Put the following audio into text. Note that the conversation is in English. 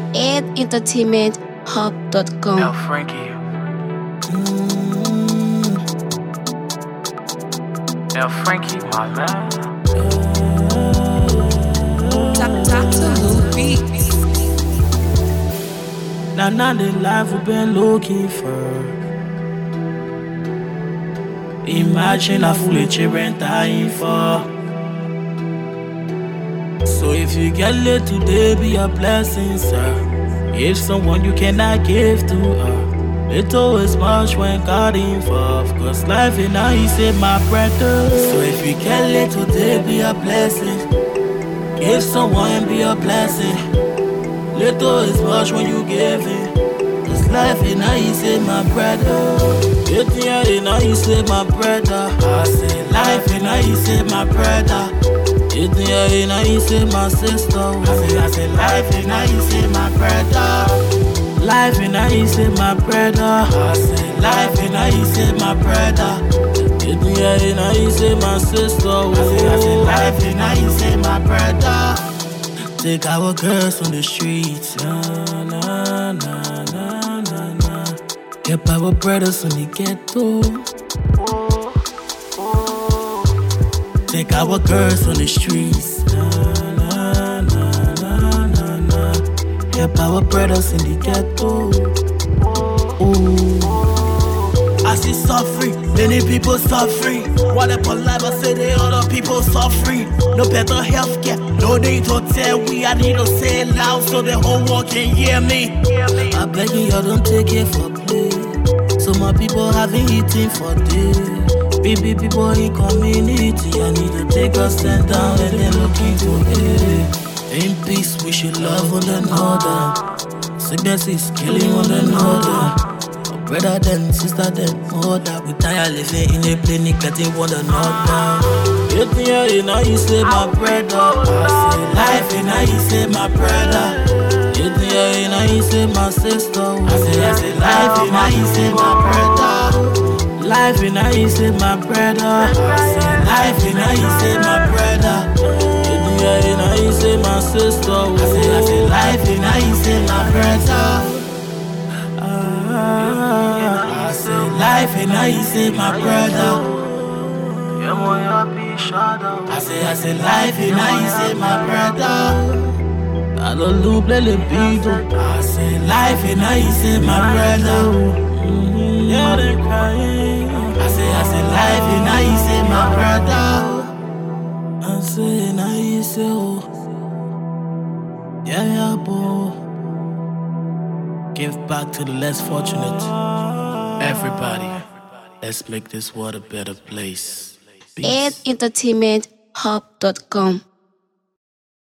AidEntertainmentHub.com. Now Frankie. Now Frankie, my man. Dr. Lou Beats. Now the life we've been looking for. Imagine a fully children dying for. So if you get late today, be a blessing, sir. If someone you cannot give to her, little is much when God involved. Cause life ain't not easy, my brother. So if you get late today, be a blessing. Give someone, be a blessing. Little is much when you give it. Cause life ain't not easy, my brother. It ain't not easy, my brother. I say life ain't not easy, my brother. It ain't not easy, my sister. I say life ain't not easy, my brother. Life ain't not easy, my brother. I say life ain't not easy, my brother. It ain't not easy, my sister. I say life ain't not easy, my brother. Take our girls on the streets. Nah, nah, nah, nah, nah, nah. Help our brothers on the ghetto. Take our girls on the streets. Nah, nah, nah, nah, nah, nah. Help our brothers in the ghetto. Ooh. I see suffering, many people suffering. What upon life I say the other people suffering. No better healthcare, no need to tell we. I need to say it loud so the whole world can hear me. I beg you, don't take it for play. So my people haven't eaten for days. Baby people in community, I need to take a stand down and then look into it. In peace, we should love one another. Sickness is killing one another. Brother then, sister then, mother. We tired living in a clinic, getting one another. It ain't not easy, my brother. I say life ain't not easy, my brother. It ain't not easy, my sister. I say life ain't not easy, my brother. Life ain't not easy, my brother. I say life ain't not easy, my brother. It ain't not easy, my sister. I say life ain't not easy, my brother. I say life ain't not easy, my brother. I say life ain't not easy, my brother. I don't look like the beat. I say life ain't not easy, my brother. Yeah, they crying. I say life ain't not easy, my brother. I say not easy, oh. Yeah, boy. Give back to the less fortunate. Everybody, let's make this world a better place. Peace. AidEntertainmentHub.com.